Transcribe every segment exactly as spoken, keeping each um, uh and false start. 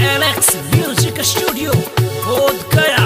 Alex music studio बोध गया।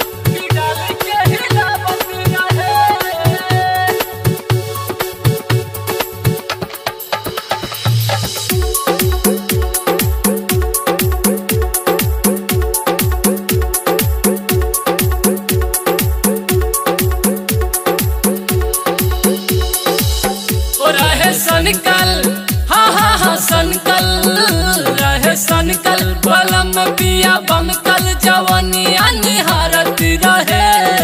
सनकल हाँ हाँ हाँ सनकल रहे सनकल बलम पिया बमकल जवानिया निहारत रहे।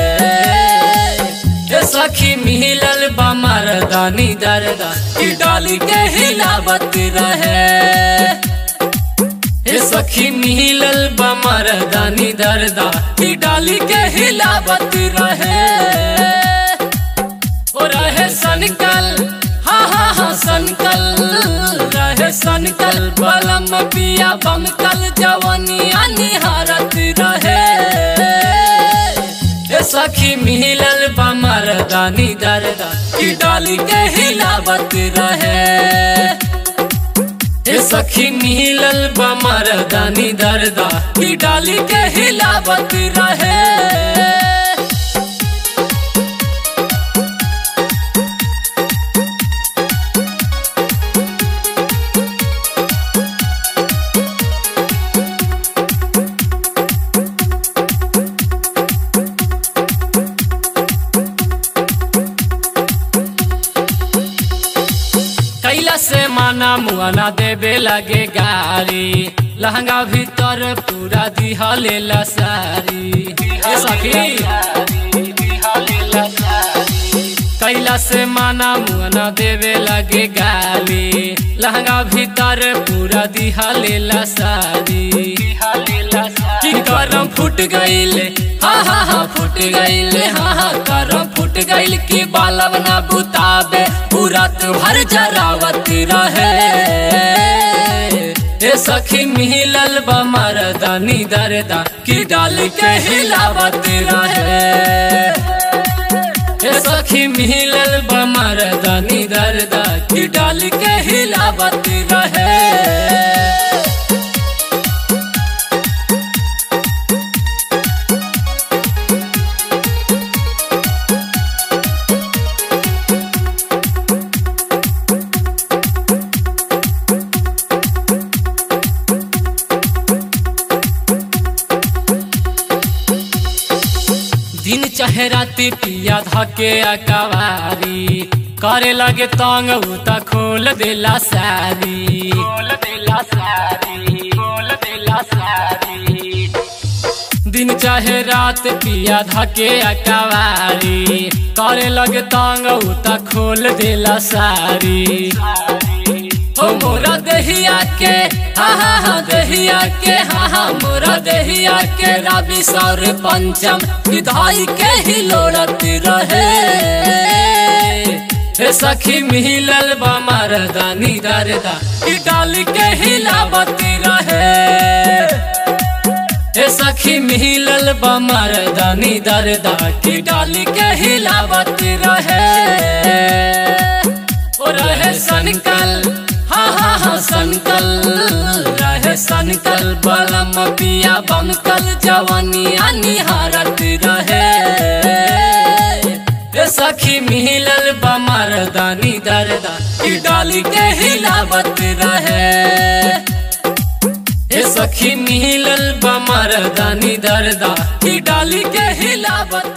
सखी मिलल बमर दानी दरदा की डाली के हिलावत रहे। सखी मिलल बमर दानी दरदा की डाली के हिलावत रहे। ओ रहे सनकल हाँ हाँ हाँ सनकल रहे सनकल बलम पिया बमकल जवानिया निहारत रहे। सखी मिलल बमर दानी दरदा की डाली के हिलावत रहे। सखी मिलल बमर दानी दरदा की डाली के हिलावत रहे। कैला से माना मुआना देवे लगे गारी लहंगा भीतर पूरा दिहले लसारी। सखी कैला से माना मुआना देवे लगे गाली लहंगा भीतर पूरा दिहले लसारी। की करम फुट गईले हाँ हाँ हाँ फुट गईले हाँ हाँ करम फुट गईल की बालब ना बुताबे पूरा भर जरावत रहे। ए सखी मिलल बमर दानी दरदा की डाल के हिलावत रहे। ए सखी मिलल बमर दानी दरदा की डाल के हिलावत रहे। दिन चाहे राती पिया धके अकवारी करे लगे तंग उता खोल देला सारी। खोल देला सारी खोल देला सारी दिन चाहे रात पिया धके अकवारी करे लगे तंग उता खोल देला सारी। हो मोरा दहिया के हाँ हाँ हाँ दहिया के हाँ हाँ मोरा दहिया के रवि सौर पंचम विधाई के ही लोड़त रहे। सखी मिलल बमर दानी दरदा की डाल के हिलावत रहे। सखी मिलल बमर दानी दरदा की डाल के हिलावत रहे। ओ रहे सनकल हाँ हाँ हाँ सनकल रहे सनकल बलम पिया बमकल जवानिया निहारत रहे। सखी मिलल बमर दानी दरदा की डाली के हिलावत रहे। सखी मिलल बमर दानी दरदा की डाली के हिलावत